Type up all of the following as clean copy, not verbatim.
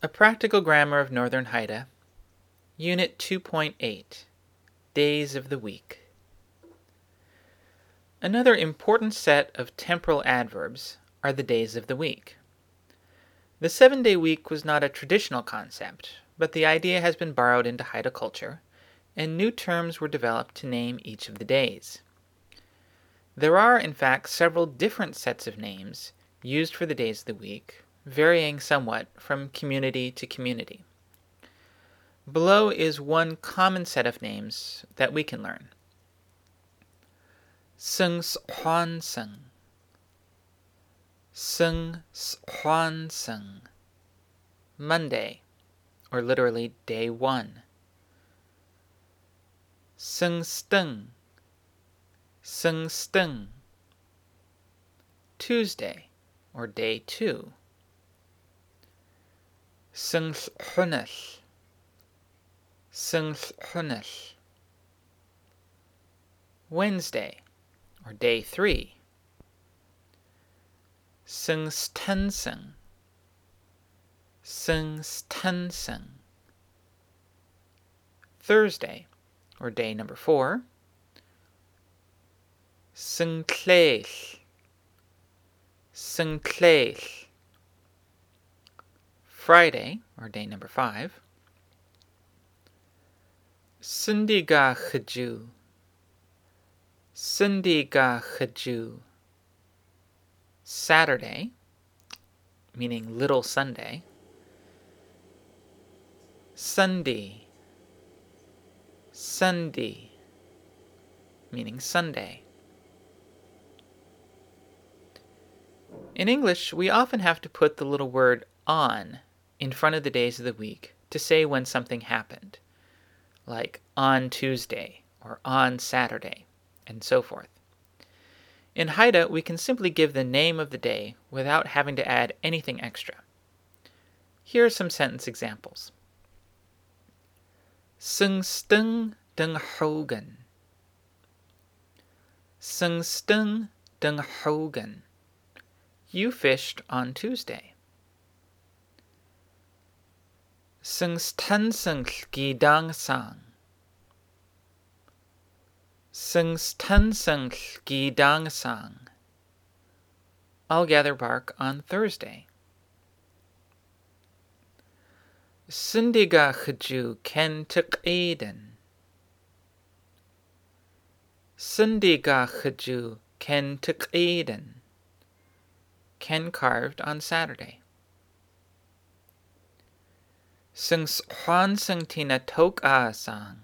A Practical Grammar of Northern Haida, Unit 2.8, Days of the Week. Another important set of temporal adverbs are the days of the week. The 7-day week was not a traditional concept, but the idea has been borrowed into Haida culture, and new terms were developed to name each of the days. There are, in fact, several different sets of names used for the days of the week, varying somewhat from community to community. Below is one common set of names that we can learn. Sung Swan Sung. Sung Swan Sung. Monday, or literally day 1. Sung Stung. Sung Stung. Tuesday, or day 2. Sung Hunesh. Sung Hunesh. Wednesday, or day 3. Sung Stensung. Sung Stensung. Thursday, or day number 4. Sung Tleish. Sung Tleish. Friday, or day number 5. Sundiga Khaju. Sundiga Khaju. Saturday, meaning Little Sunday. Sunday. Sunday, meaning Sunday. In English, we often have to put the little word on in front of the days of the week to say when something happened, like on Tuesday or on Saturday, and so forth. In Haida, we can simply give the name of the day without having to add anything extra. Here are some sentence examples. Sung Stung Dung Hogan. Sung Stung Dung Hogan. You fished on Tuesday. Sung Stansung Gi Dang Sang. Sung Stansung Gi Dang Sang. I'll gather bark on Thursday. Sundiga Khaju Ken Tuk Eden. Sundiga Khaju Ken Tuk Eden. Ken carved on Saturday. Sung Swan Sung Tina Tok A Sang.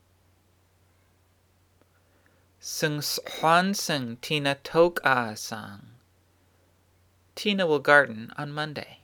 Sung Swan Sung Tina Tok A Sang. Tina will garden on Monday.